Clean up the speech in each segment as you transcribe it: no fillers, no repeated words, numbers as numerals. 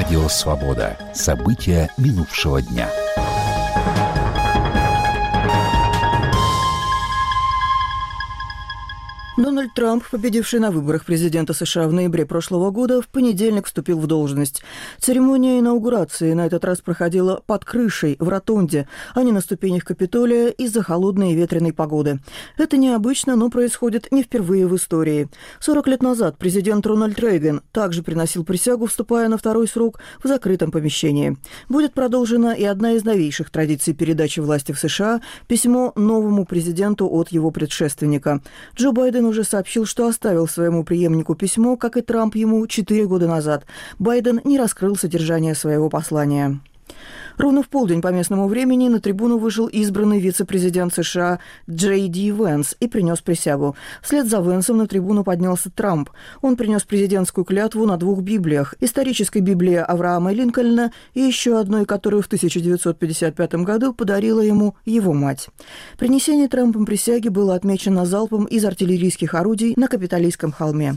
Радио «Свобода». События минувшего дня. Дональд Трамп, победивший на выборах президента США в ноябре прошлого года, в понедельник вступил в должность. Церемония инаугурации на этот раз проходила под крышей, в ротонде, а не на ступенях Капитолия из-за холодной и ветреной погоды. Это необычно, но происходит не впервые в истории. 40 лет назад президент Рональд Рейган также приносил присягу, вступая на второй срок в закрытом помещении. Будет продолжена и одна из новейших традиций передачи власти в США – письмо новому президенту от его предшественника. Джо Байден уже сообщил, что оставил своему преемнику письмо, как и Трамп ему 4 года назад. Байден не раскрыл содержание своего послания. Ровно в полдень по местному времени на трибуну вышел избранный вице-президент США Джей Ди Венс и принес присягу. Вслед за Венсом на трибуну поднялся Трамп. Он принес президентскую клятву на 2 Библиях – исторической Библии Авраама Линкольна и еще одной, которую в 1955 году подарила ему его мать. Принесение Трампом присяги было отмечено залпом из артиллерийских орудий на Капитолийском холме.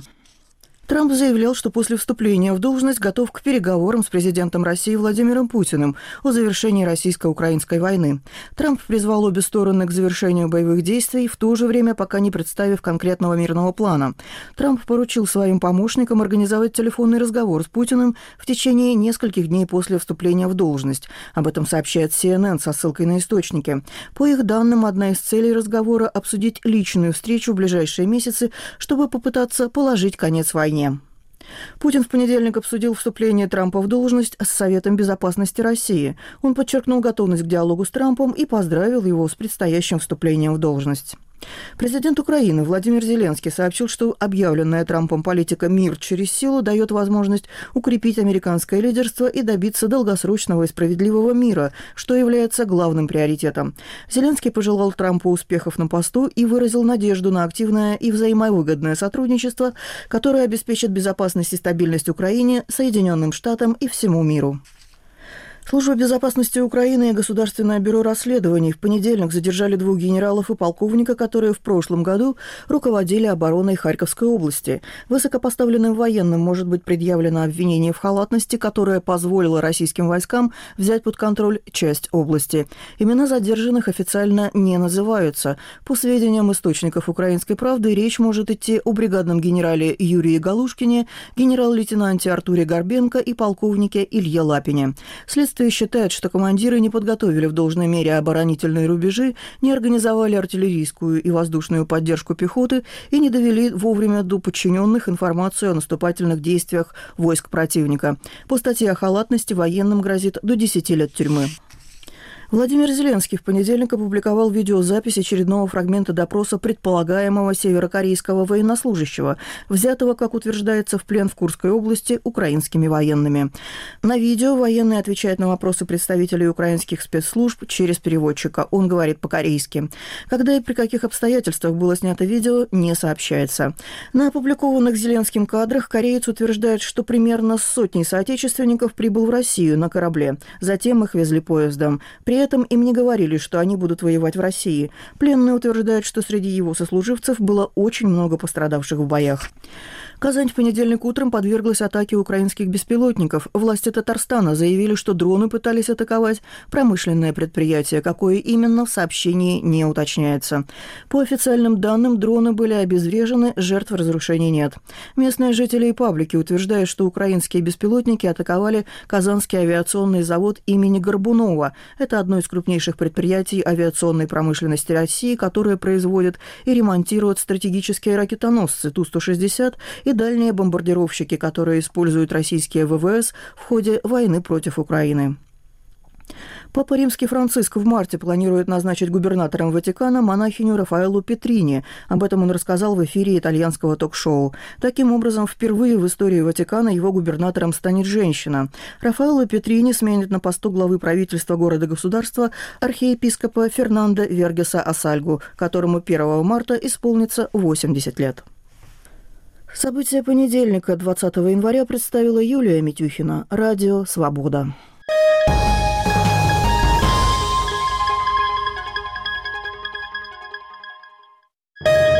Трамп заявлял, что после вступления в должность готов к переговорам с президентом России Владимиром Путиным о завершении российско-украинской войны. Трамп призвал обе стороны к завершению боевых действий, в то же время пока не представив конкретного мирного плана. Трамп поручил своим помощникам организовать телефонный разговор с Путиным в течение нескольких дней после вступления в должность. Об этом сообщает CNN со ссылкой на источники. По их данным, одна из целей разговора – обсудить личную встречу в ближайшие месяцы, чтобы попытаться положить конец войне. Путин в понедельник обсудил вступление Трампа в должность с Советом безопасности России. Он подчеркнул готовность к диалогу с Трампом и поздравил его с предстоящим вступлением в должность. Президент Украины Владимир Зеленский сообщил, что объявленная Трампом политика «мир через силу» дает возможность укрепить американское лидерство и добиться долгосрочного и справедливого мира, что является главным приоритетом. Зеленский пожелал Трампу успехов на посту и выразил надежду на активное и взаимовыгодное сотрудничество, которое обеспечит безопасность и стабильность Украине, Соединенным Штатам и всему миру. Служба безопасности Украины и Государственное бюро расследований в понедельник задержали 2 генералов и полковника, которые в прошлом году руководили обороной Харьковской области. Высокопоставленным военным может быть предъявлено обвинение в халатности, которое позволило российским войскам взять под контроль часть области. Имена задержанных официально не называются. По сведениям источников «Украинской правды», речь может идти о бригадном генерале Юрии Галушкине, генерал-лейтенанте Артуре Горбенко и полковнике Илье Лапине. Следствие считает, что командиры не подготовили в должной мере оборонительные рубежи, не организовали артиллерийскую и воздушную поддержку пехоты и не довели вовремя до подчиненных информацию о наступательных действиях войск противника. По статье о халатности военным грозит до 10 лет тюрьмы. Владимир Зеленский в понедельник опубликовал видеозапись очередного фрагмента допроса предполагаемого северокорейского военнослужащего, взятого, как утверждается, в плен в Курской области украинскими военными. На видео военный отвечает на вопросы представителей украинских спецслужб через переводчика. Он говорит по-корейски. Когда и при каких обстоятельствах было снято видео, не сообщается. На опубликованных Зеленским кадрах кореец утверждает, что примерно с сотней соотечественников прибыл в Россию на корабле. Затем их везли поездом. При этом им не говорили, что они будут воевать в России. Пленный утверждает, что среди его сослуживцев было очень много пострадавших в боях. Казань в понедельник утром подверглась атаке украинских беспилотников. Власти Татарстана заявили, что дроны пытались атаковать промышленное предприятие. Какое именно, в сообщении не уточняется. По официальным данным, дроны были обезврежены, жертв разрушений нет. Местные жители и паблики утверждают, что украинские беспилотники атаковали Казанский авиационный завод имени Горбунова. Это одно из крупнейших предприятий авиационной промышленности России, которое производит и ремонтирует стратегические ракетоносцы Ту-160 и дальние бомбардировщики, которые используют российские ВВС в ходе войны против Украины. Папа Римский Франциск в марте планирует назначить губернатором Ватикана монахиню Рафаэллу Петрини. Об этом он рассказал в эфире итальянского ток-шоу. Таким образом, впервые в истории Ватикана его губернатором станет женщина. Рафаэллу Петрини сменит на посту главы правительства города-государства архиепископа Фернандо Вергеса Асальгу, которому 1 марта исполнится 80 лет. События понедельника, 20 января, представила Юлия Митюхина. Радио «Свобода».